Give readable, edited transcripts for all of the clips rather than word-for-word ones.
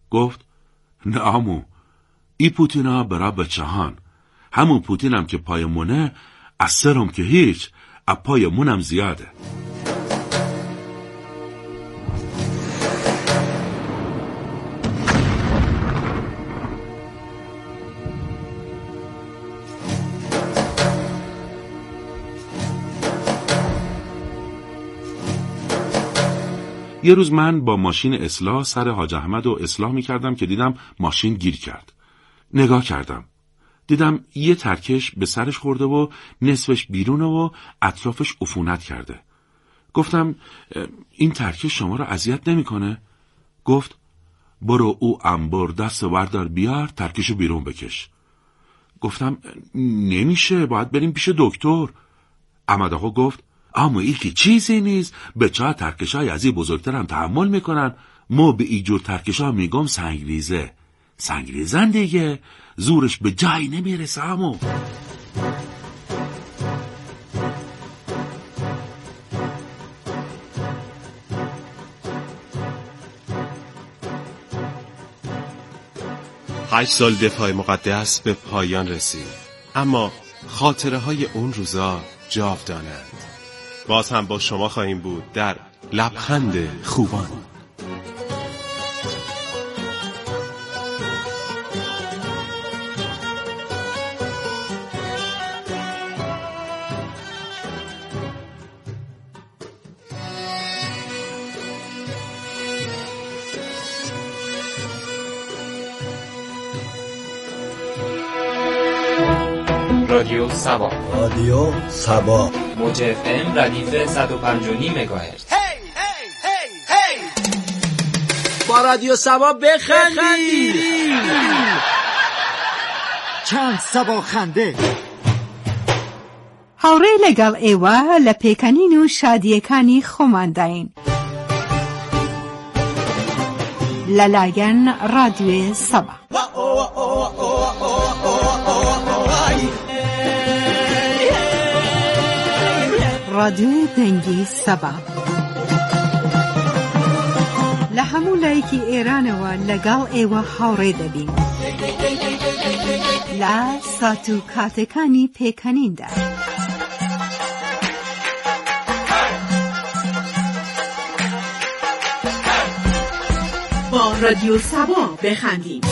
گفت نه عمو، ای پوتینا برا بچهان، همون پوتینم که پای مونه، از سرم که هیچ، از پای مونم زیاده. یه روز من با ماشین اصلاح سر حاج احمد رو اصلاح می‌کردم که دیدم ماشین گیر کرد. نگاه کردم. دیدم یه ترکش به سرش خورده و نصفش بیرونه و اطرافش عفونت کرده. گفتم این ترکش شما رو اذیت نمی‌کنه؟ گفت برو او انبر دست وردار بیار ترکشو بیرون بکش. گفتم نمیشه، باید بریم پیش دکتر. احمد آقا گفت اما این که چیزی نیست، بچه‌ها ترکش‌های از این بزرگتر هم تحمل میکنن. ما به این جور ترکش‌ها میگم سنگریزه. سنگریزن دیگه، زورش به جایی نمیرسه. همو هشت سال دفاع مقدس به پایان رسید، اما خاطره های اون روزا جاودانند. باز هم با شما خواهیم بود در لبخند خوبان. رادیو سبا، رادیو سبا، موج FM ردیف 105.9 مگاهرتز. با رادیو سبا بخندی. چند سبا خنده. هاوڕێ لەگەڵ ئێوە لە پێکەنین و شادیەکانی خۆمانداین لەلایەن ڕادیۆی سەبا. ڕادیۆی دەنگی سەبا لە هەموو لایەکی ئێرانەوە لەگەڵ ئێوە هاوڕێ دەبین لە سات و کاتەکانی پێکەنیندا. با رادیو سبا بخندیم.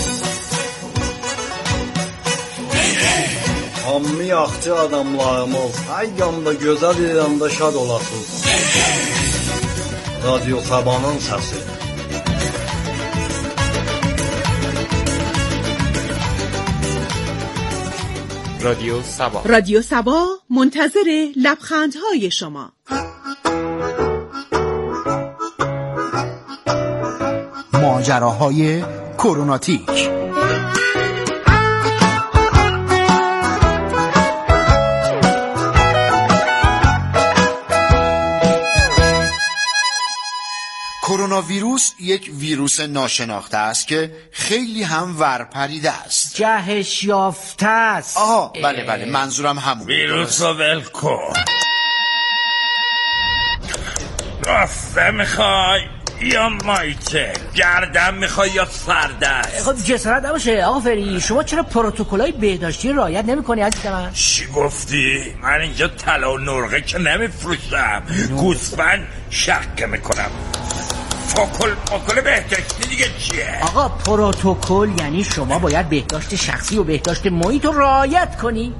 Hammi yaxçı adamlarımız, hər yanda gözəl, yanda şad olasınız. Radyo Saba'nın səsi. رادیو سبا. رادیو سبا منتظر لبخندهای شما. ماجراهای کروناتیک. کرونا ویروس یک ویروس ناشناخته است که خیلی هم ورپریده است. جهش یافته است. آها بله منظورم همون ویروس رو ول کن. راسته میخوای یا مایته؟ گردن میخوای یا سردست؟ خب جسارت نباشه آقا فری، شما چرا پروتکل‌های بهداشتی رعایت نمی‌کنی عزیز من؟ چی گفتی؟ من اینجا طلا و نرغه که نمیفروشم، گوسفند شق میکنم. پروتکل بهداشتی دیگه چیه؟ آقا پروتکل یعنی شما باید بهداشت شخصی و بهداشت محیط رو رعایت کنی.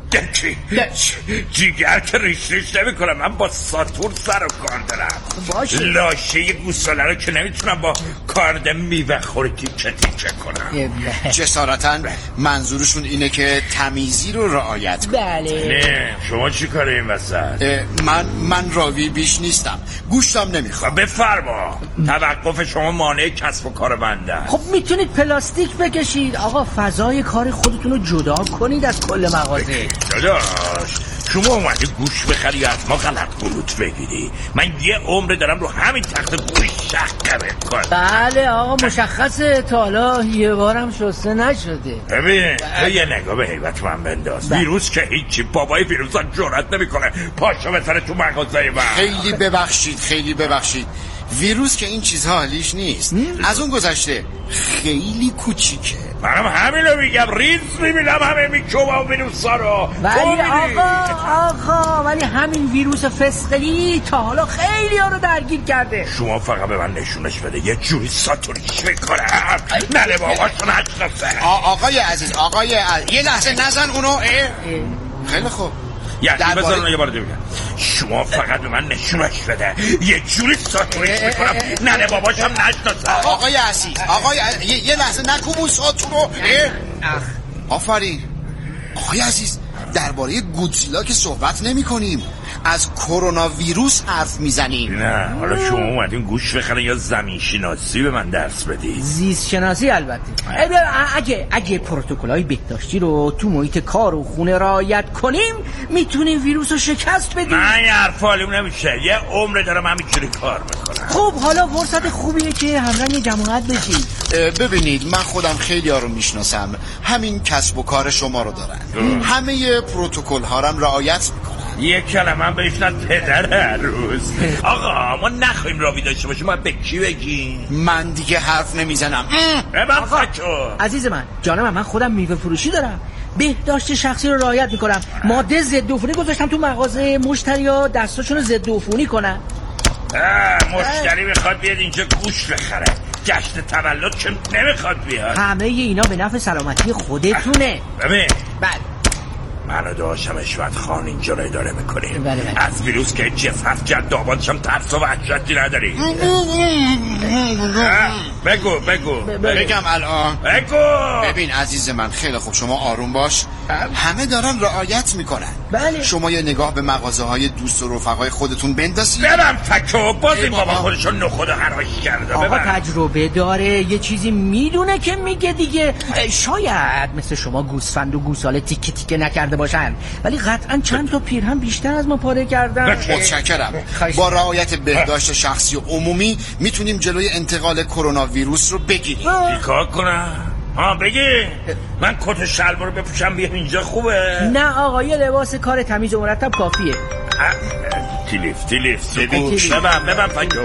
جیگر که ریش نمی کنم، من با ساتور سر و کار دارم. باشه لاشه گوساله رو که نمیتونم با کارد میوه خوری تیکه کنم. جسارتاً منظورشون اینه که تمیزی رو رعایت کنی. بله. نه شما چی کاره این وسط؟ من راوی بیش نیستم، گوشتم نمیخوام. بفرما. توقف شما مانع کسب و کار بنده. خب میتونید پلاستیک بکشید آقا، فضای کار خودتون رو جدا کنید از کل مغازه. داداش شما اومدی گوش بخری از ما غلط گلوت بگیری؟ من یه عمر دارم رو همین تخت گوش شقه بکن. بله آقا مشخصه، تا حالا یه بارم شسته نشده. ببین تو یه نگاه به حیبت من بنداز. ویروس که هیچی، بابای ویروس ها جرأت نمیکنه پاشو بزنه تو مغازه من. خیلی ببخشید ویروس که این چیزها حالیش نیست. از اون گذشته خیلی کوچیکه. منم همینو میگم، ریز میبینم همه میکروبا و ویروسا رو. ولی آقا ولی همین ویروس فسقلی تا حالا خیلی ها رو درگیر کرده. شما فقط به من نشونش بده یه جوری ساتوریش میکنم ننه باباشون هشناسه. آقای عزیز یه لحظه نزن اونو. خیلی خوب یعنی بذار اونو یه بار دیگه بگم. شما فقط به من نشونش بده یه جوری ساتوریش میکنم ننه باباشم نشناسه. آقای عزیز یه لحظه نکن اون ساتورو. آفرین. آقای عزیز درباره گودزیلا که صحبت نمی کنیم، از کرونا ویروس حرف میزنیم. نه حالا شما اومدین گوش بخرین یا زمین شناسی به من درس بدید؟ زیست شناسی البته. اگه پروتکل‌های بهداشتی رو تو محیط کار و خونه رعایت کنیم میتونیم ویروس رو شکست بدیم. من یه حرفالیم نمیشه، یه عمر دارم همینجوری کار میکنم. خب حالا فرصت خوبیه که همراه یه جماعت بشیم. ببینید من خودم خیلی ها رو میشناسم، همین کسب و کار شما رو دارن، همه پروتکل ها رو رعایت میکنن. یه کلمه بهش نه پدر روز. آقا ما نخواهیم راوی داشته باشیم، ما به کی بگیم؟ من دیگه حرف نمیزنم. عزیز من جانم، من خودم میوه فروشی دارم، بهداشت شخصی رو رعایت میکنم. ماده ضد عفونی گذاشتم تو مغازه، مشتری‌ها دستاشون رو ضد عفونی کنن. مشتری میخواد بیاد اینجا گوشت بخره، جشن تولد که نمیخواد بیاد. همه اینا به نفع سلامتی خودتونه. ببین بله من و داشتم اشوت خان اینجا رو اداره میکنیم. بله. از ویروس که جفت جد دابادشم ترس و وحشتی نداری. بگو بگم الان. بگو. ببین عزیز من خیلی خوب، شما آروم باش. همه دارن رعایت میکنن. بله. شما یه نگاه به مغازه های دوست و رفقای خودتون بندازید. برم فکو باز این بابا خودشون نخود حراش کرده. آقا تجربه داره، یه چیزی میدونه که میگه دیگه. شاید مثل شما گوسفند و گوساله تیکه تیکه نکرده باشن، ولی قطعا چند تا پیرهن بیشتر از ما پاره کردن. متشکرم. با رعایت بهداشت شخصی و عمومی میتونیم جلوی انتقال کرونا ویروس رو بگیریم. چیکار کنم؟ بگی من کت شلوار بپوشم بیام اینجا خوبه؟ نه آقا یه لباس کار تمیز و مرتب کافیه. تلیف ببن فکر.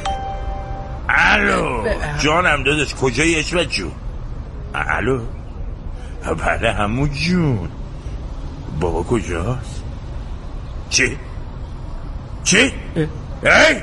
الو جانم داداش کجایی اشوت جون؟ الو بله همون جون. بابا کجاست؟ چی؟ ای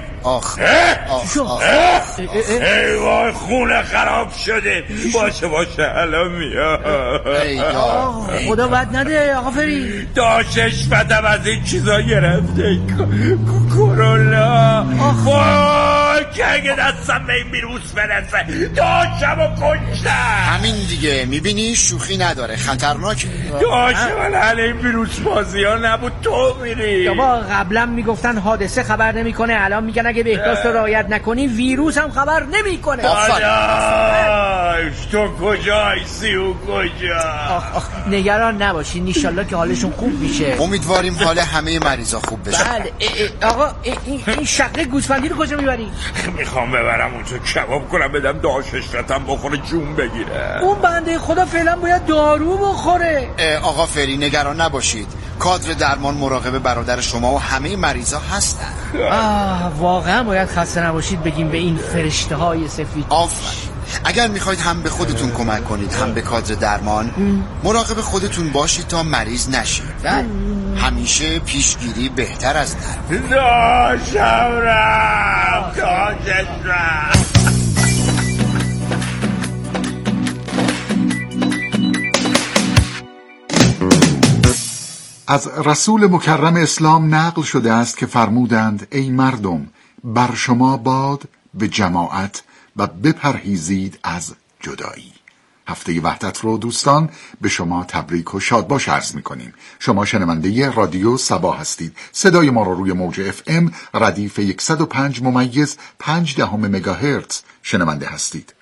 ای وای خونه خراب شده. باشه الان میاد. خدا بد نده آقا فری. داشتش بدم از این چیزا گرفته کرونا. وای که اگه دستم به این ویروس برسه داشتم و کشتم. همین دیگه میبینی شوخی نداره، خطرناکه. داشتم ولی این ویروس بازی ها نبود تو میری. بابا قبلا میگفتن حادثه خبر نمیکنه، الان میگن اگه بهداشت رو رعایت نکنی ویروس هم خبر نمیکنه. داداش تو کجایی سیو کجا؟ نگران نباشین انشالله که حالشون خوب میشه. امیدواریم حال همه مریضا خوب بشه. بله. آقا این شقه گوسفندی رو کجا میبری؟ میخوام ببرم اونجا کباب کنم بدم داشتم بخوره جون بگیره. اون بنده خدا فعلا باید دارو بخوره. آقا فری نگران نباشید، کادر درمان مراقب برادر شما و همه مریضا هستن. واقعا باید خسته نباشید بگیم به این فرشته های سفید. آفرین. اگر میخواید هم به خودتون کمک کنید هم به کادر درمان، مراقب خودتون باشید تا مریض نشید. همیشه پیشگیری بهتر از درمان. داشتم از رسول مکرم اسلام نقل شده است که فرمودند ای مردم بر شما باد به جماعت و بپرهیزید از جدایی. هفته وحدت رو دوستان به شما تبریک و شادباش عرض می‌کنیم. شما شنونده رادیو صبا هستید. صدای ما رو روی موج FM ردیف 105.5 مگاهرتز شنونده هستید.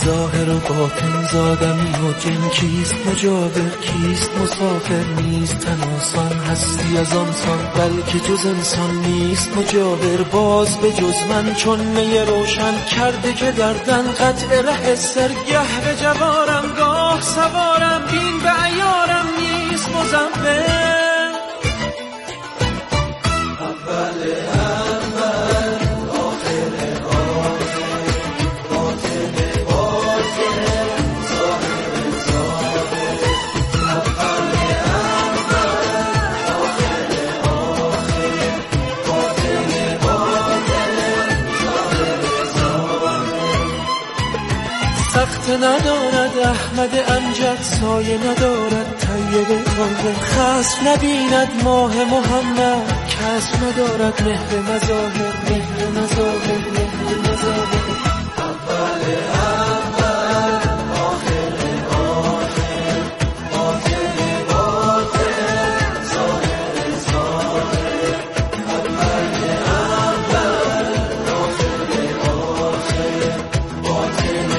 ظاهر و باطن زادمی و جن کیست مجاور کیست مسافر نیست تن آسان هستی از آنسان بلکه جز انسان نیست مجاور باز به جز من چون می روشن کرده که دردن قطع ره سرگه به جوارم گاه سوارم بین به عیارم نیست مزمر ندارد احمد امجد سایه ندارد طیب تازه خصف نبیند ماه محمد کسب ندارد مهر مظاهر مهر مظاهر مهر مظاهر اول اول آخر آخر باطن باطن ظاهر ظاهر اول اول آخر آخر باطن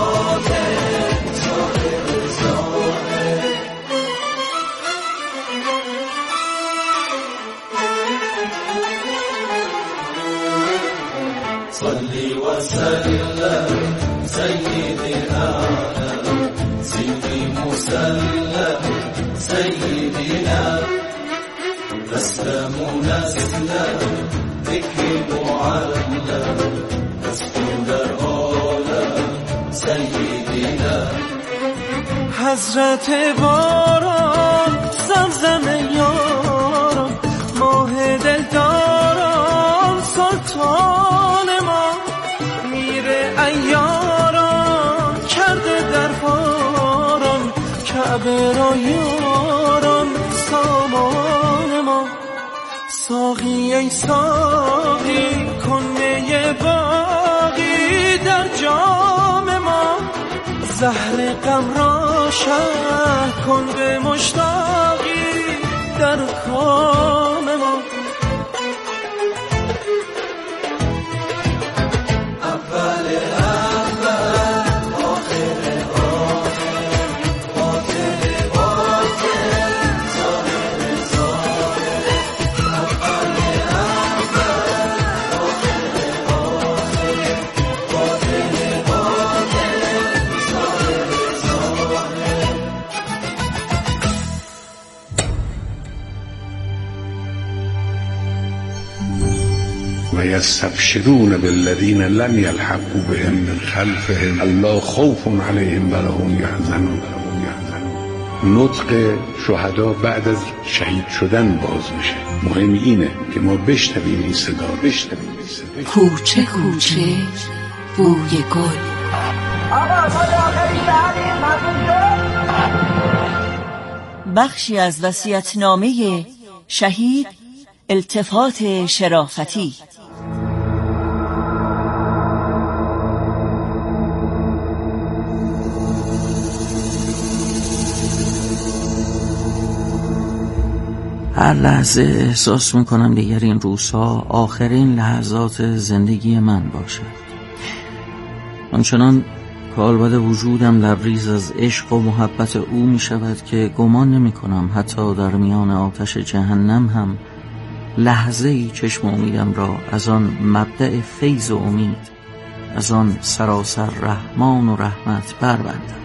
صلي وسلم سيدنا سيدي مسلم سيدنا نسلم نسلم بك معلم نسلم در عالم سيدنا حضرت باران زمزم یاران ماه دلداران سلطان ما میره ایاران کرده در باران کعبه را یاران سامان ما ساقی ای ساقی کنه باقی در جام ما زهر غم را شرح کن به مشتاقی در کام ما اول اول آخر آخر باطن باطن ظاهر ظاهر اول اول آخر آخر باطن باطن ظاهر ظاهر ويستبشرون بالذين لم يلحقوا بهم من خلفهم الا خوف عليهم ولا هم يحزنون. نطق شهدا بعد از شهید شدن باز میشه. مهم اینه که ما بشنویم این صدا، بشنویم این صدا. کوچه کوچه بوی گل. بخشی از وصیت‌نامه شهید التفات شرافتی. هر لحظه احساس میکنم دیگر این روزها آخرین لحظات زندگی من باشد. آنچنان کالبد وجودم لبریز از عشق و محبت او می شود که گمان نمی کنم حتی در میان آتش جهنم هم لحظه‌ای چشم امیدم را از آن مبدأ فیض و امید، از آن سراسر رحمان و رحمت بربندم.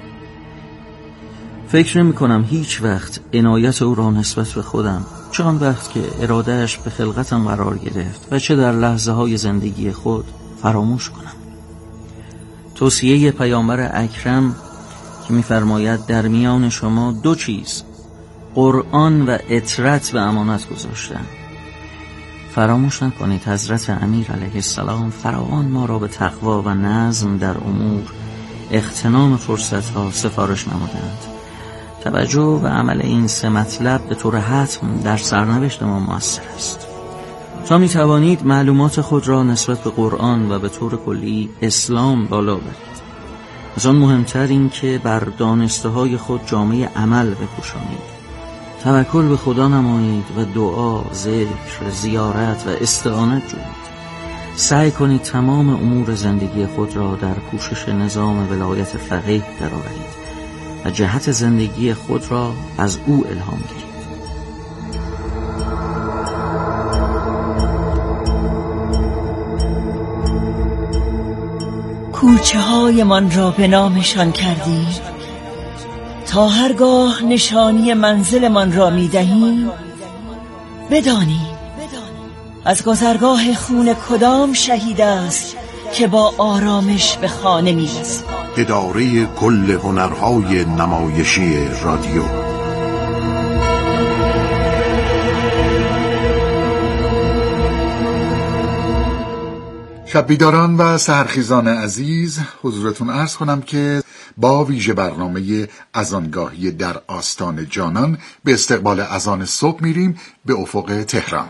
فکر نمی کنم هیچ وقت عنایت او را نسبت به خودم، چه آن وقت که ارادهش به خلقتم قرار گرفت و چه در لحظه های زندگی خود فراموش کنم. توصیه پیامبر اکرم که می‌فرماید در میان شما دو چیز، قرآن و اطرت به امانت گذاشتم. فراموش نکنید حضرت امیر علیه السلام فراوان ما را به تقوا و نظم در امور، اغتنام فرصت‌ها سفارش نمودند. توجه و عمل این سه مطلب به طور حتم در سرنوشت ما مؤثر است. تا می توانید معلومات خود را نسبت به قرآن و به طور کلی اسلام بالا برید. از آن مهمتر این که بر دانسته های خود جامعه عمل بپوشانید. توکل به خدا نمایید و دعا، ذکر، زیارت و استعانت جویید. سعی کنید تمام امور زندگی خود را در پوشش نظام ولایت فقیه درآورید و جهت زندگی خود را از او الهام گیرید. کوچه های من را به نامشان کردی، تا هرگاه نشانی منزل من را می دهی بدانی از گذرگاه خون کدام شهید است که با آرامش به خانه می رسد. اداره کل هنرهای نمایشی رادیو. شب بیداران و سحرخیزان عزیز، حضورتون عرض کنم که با ویژه برنامه اذانگاهی در آستان جانان به استقبال اذان صبح میریم به افق تهران.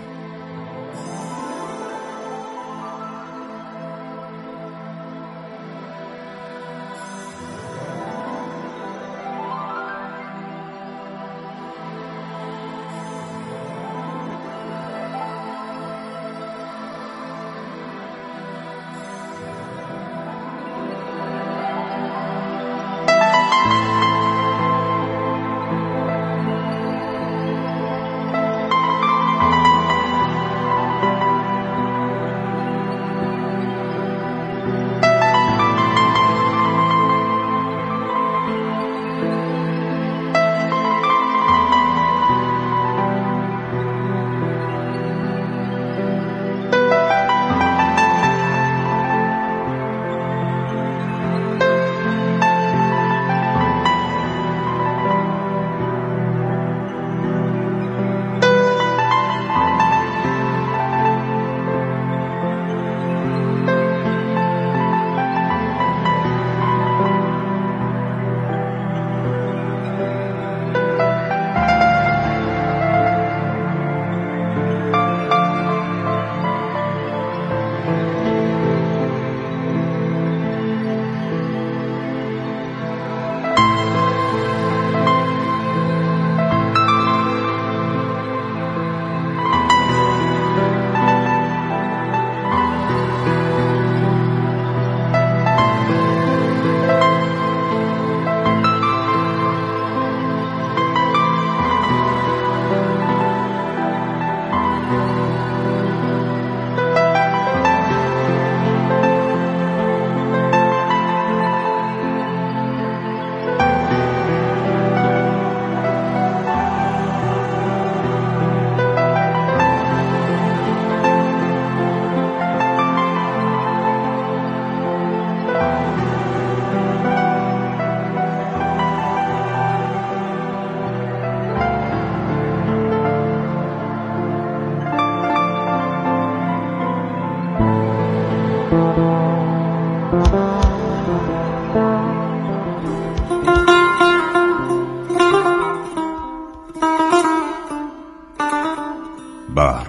بر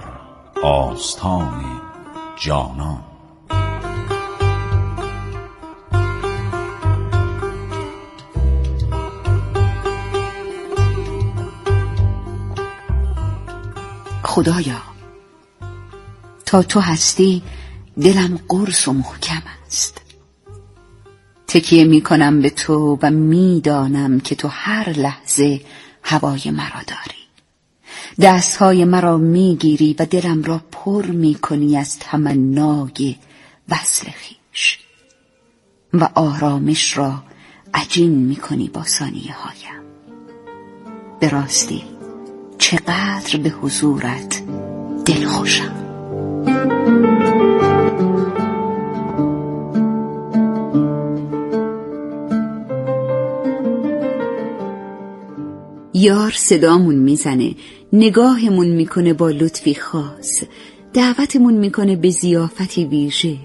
آستان جانان. خدایا، تا تو هستی دلم قرص و محکم است. تکیه می کنم به تو و می دانم که تو هر لحظه هوای مرا داری. دستهای مرا می گیری و دلم را پر می کنی از تمنای وصل خویش و آرامش را عجین می کنی با ثانیه هایم. به راستی چقدر به حضورت دلخوشم. یار صدامون میزنه، نگاهمون میکنه با لطفی خاص، دعوتمون میکنه به ضیافتی ویژه.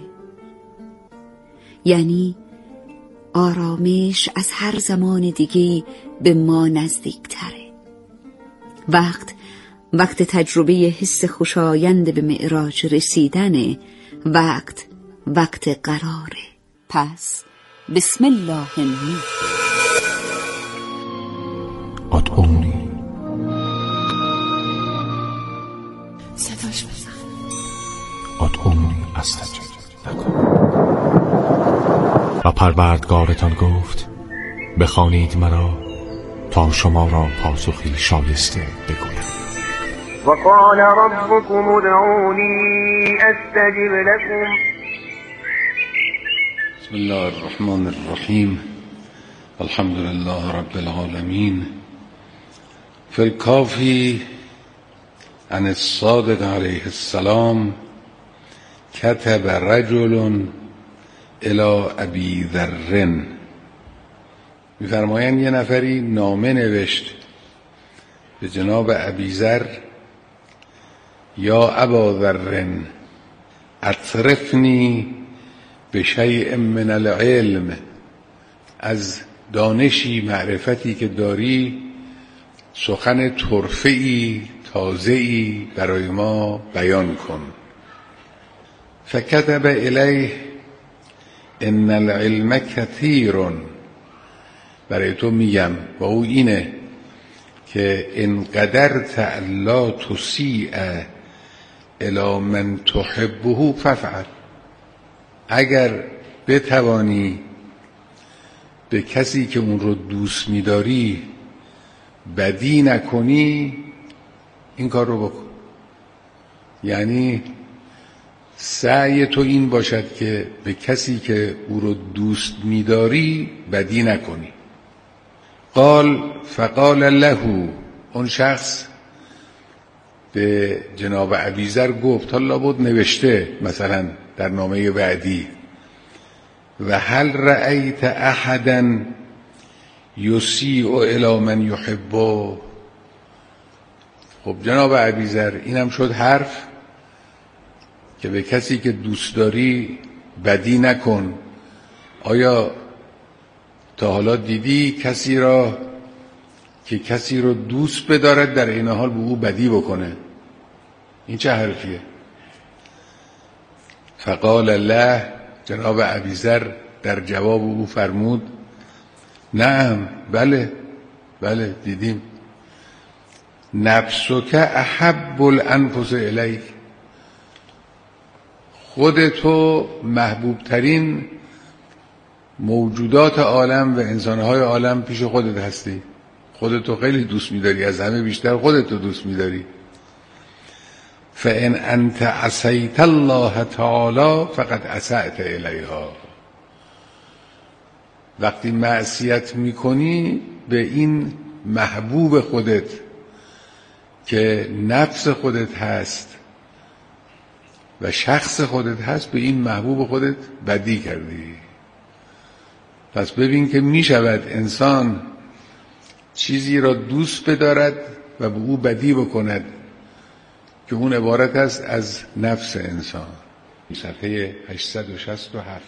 یعنی آرامش از هر زمان دیگه به ما نزدیکتره. وقت تجربه حس خوشایند به معراج رسیدنه. وقت قراره. پس بسم الله الرحمن. ادعونی. صداش بزن. ادعونی استجب. و پروردگارتان گفت بخوانید مرا تا شما را پاسخی شایسته بگویم. وقال ربكم ادعوني استجب لكم. بسم الله الرحمن الرحیم. الحمد لله رب العالمین. فی الکافی عن الصادق علیه السلام کتب رجل الی ابی ذر. می‌فرمایند یه نفری نامه نوشت به جناب ابی ذر: یا ابا ذر اطرفنی بشیء من العلم، از دانشی معرفتی که داری سخن طرفه‌ای تازه‌ای برای ما بیان کن. فکتب الیه ان العلم کثیر. برای تو میگم با او اینه که ان قدرت الا تسیء الی من تحبه ففعل. اگر بتوانی به کسی که اون رو دوست می‌داری بدی نکنی، این کار رو بکن. یعنی سعی تو این باشد که به کسی که او رو دوست می‌داری بدی نکنی. فقال له، اون شخص به جناب ابیذر گفت، حالا بود نوشته مثلا در نامه بعدی: و هل رأیت احدا یسیء الی من یحبه. خب جناب ابیذر، اینم شد حرف که به کسی که دوست داری بدی نکن. آیا تا حالا دیدی کسی را که کسی رو دوست بدارد در این حال به او بدی بکنه؟ این چه حرفیه؟ فقال الله، جناب ابیذر در جواب او فرمود: نعم، بله دیدیم. نفسک احب الانفس الیک. خودتو محبوب ترین موجودات عالم و انسانهای عالم پیش خودت هستی. خودتو خیلی دوست می‌داری، از همه بیشتر خودتو دوست می‌داری. فإن أنت عصيت الله تعالی فقد عصيت الیها. وقتی معصیت میکنی به این محبوب خودت که نفس خودت هست و شخص خودت هست، به این محبوب خودت بدی کردی. پس ببین که میشود انسان چیزی را دوست بدارد و به او بدی بکند که اون عبارت است از نفس انسان. صفحه 867.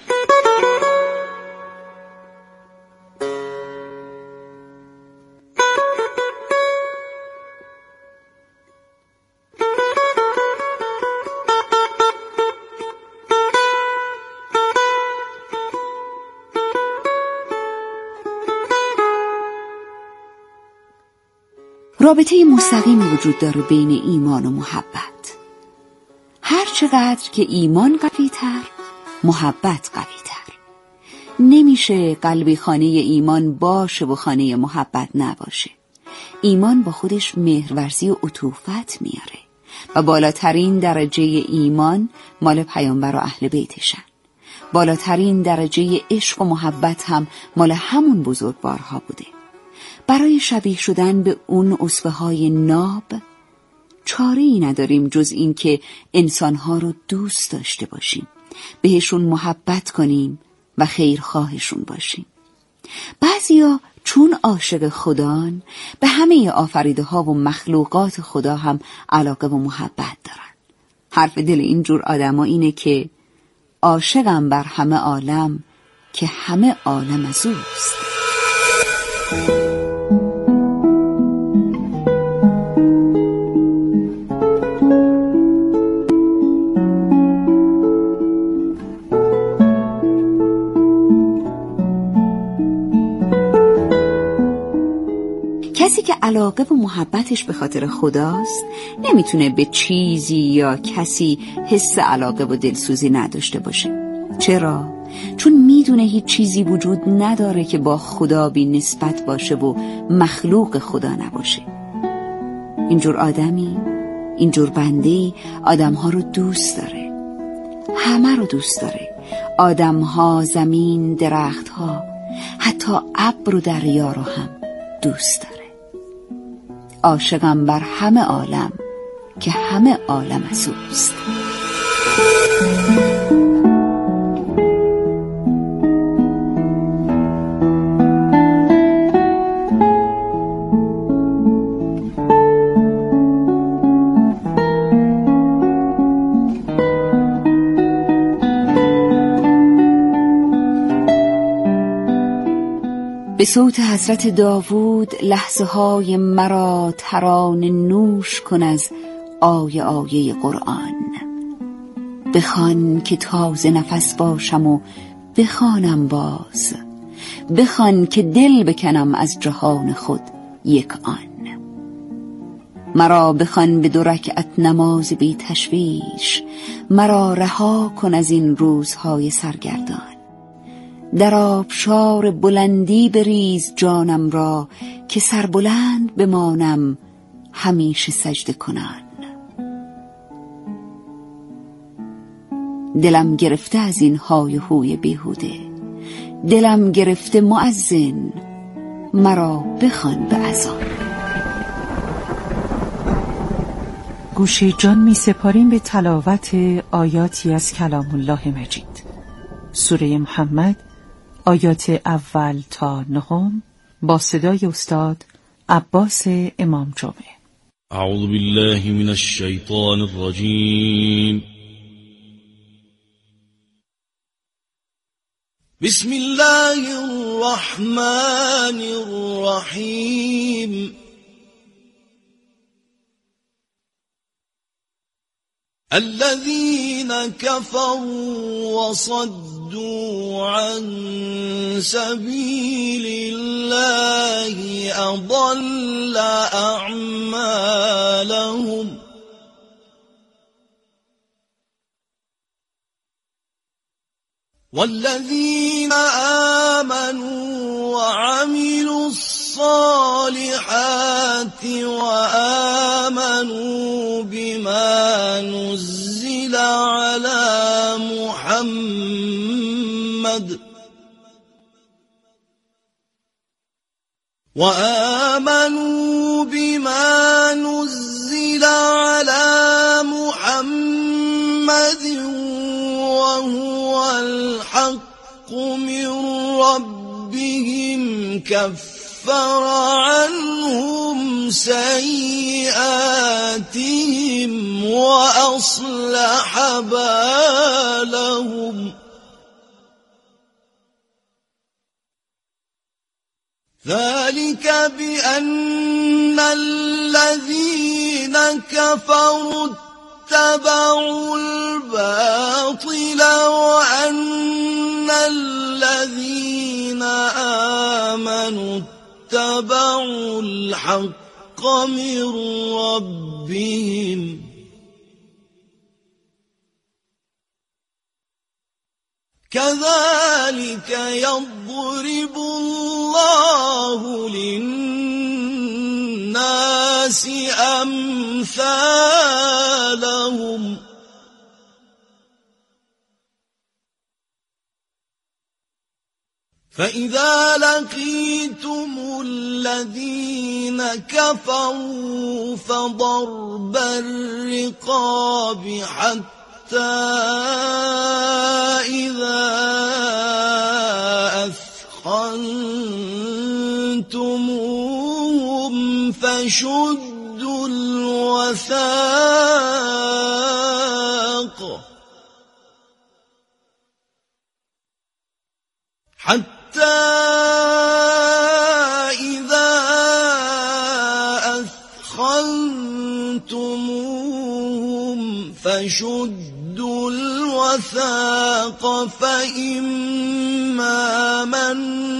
رابطه مستقیمی وجود داره بین ایمان و محبت. هر چقدر که ایمان قوی تر، محبت قوی تر. نمیشه قلبی خانه ایمان باشه و خانه محبت نباشه. ایمان با خودش مهرورزی و عطوفت میاره و بالاترین درجه ایمان مال پیامبر و اهل بیتشن. بالاترین درجه عشق و محبت هم مال همون بزرگوارها بوده. برای شبیه شدن به اون اسوه‌های ناب چاره‌ای نداریم جز این که انسانها رو دوست داشته باشیم، بهشون محبت کنیم و خیرخواهشون باشیم. بعضیا چون عاشق خدان به همه آفریده ها و مخلوقات خدا هم علاقه و محبت دارن. حرف دل اینجور آدما اینه که عاشقم بر همه عالم که همه عالم از اوست. کسی که علاقه و محبتش به خاطر خداست نمیتونه به چیزی یا کسی حس علاقه و دلسوزی نداشته باشه. چرا؟ چون میدونه هیچ چیزی وجود نداره که با خدا بی نسبت باشه و مخلوق خدا نباشه. اینجور آدمی، اینجور بنده‌ای آدم‌ها رو دوست داره، همه رو دوست داره، آدم‌ها، زمین، درخت‌ها، حتی ابر و دریا رو هم دوست داره. عاشقم بر همه عالم که همه عالم از اوست. به صوت حضرت داوود لحظه های مرا ترانه نوش کن از آیه آیه قرآن. بخوان که تازه نفس باشم و بخوانم باز، بخوان که دل بکنم از جهان خود یک آن. مرا بخوان به 2 رکعت نماز بی تشویش، مرا رها کن از این روزهای سرگردان. در آبشار بلندی بریز جانم را که سربلند بمانم همیشه سجده کنان. دلم گرفته از این های هوی بیهوده، دلم گرفته مؤذن، مرا بخوان به اذان. گوش جان می سپاریم به تلاوت آیاتی از کلام الله مجید. سوره محمد آیات اول تا 9 با صدای استاد عباس امام جمعه. اعوذ بالله من الشیطان الرجیم. بسم الله الرحمن الرحیم. الذين كفروا وصدوا عن سبيل الله أضل أعمالهم والذين آمنوا وعملوا الصالحات وآمنوا بما نزل على محمد وهو الحق من ربهم كفر عنهم سيئاتهم وأصلح بالهم ذلك بأن الذين كفروا اتبعوا الباطل وأن الذين آمنوا اتبعوا الحق من ربهم كذلك يضرب الله للناس أمثالهم فإذا لقيتم الذين كفروا فضرب الرقاب حتى إذا أثخنتموهم فشدوا الوثاق حتى إذا أثخنتموهم فشدوا الوثاق فإما منا